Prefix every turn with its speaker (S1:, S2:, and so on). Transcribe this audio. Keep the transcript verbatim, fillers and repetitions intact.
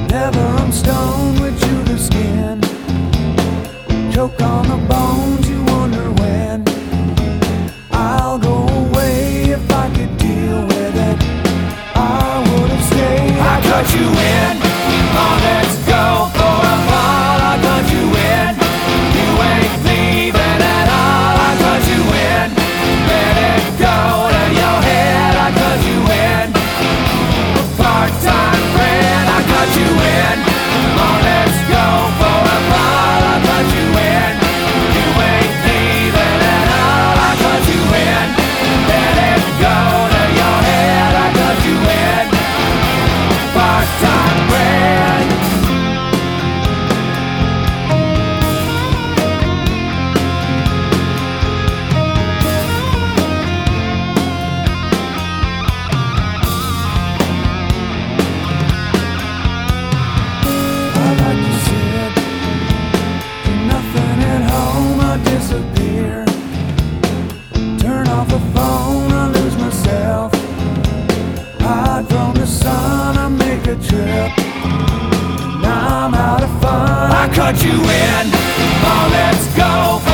S1: Never I'm stoned with you the skin. Choke on the bones, you wonder when I'll go away. If I could deal with it, I would have stayed. I cut you in, oh let's go for a ball. I cut you in, you ain't leaving at all. I cut you in, let it go to your head. I cut you in, a part-time friend. I cut you in, oh let's go for a ball. I cut you in, you ain't leaving at all. I cut you in, let it go to your head. I cut you in, part-time friend. I like to sit, do nothing at home. I disappear, turn off the phone. I lose myself, hide from the sun. I make a trip, now I'm out of fun. I cut you in, oh let's go.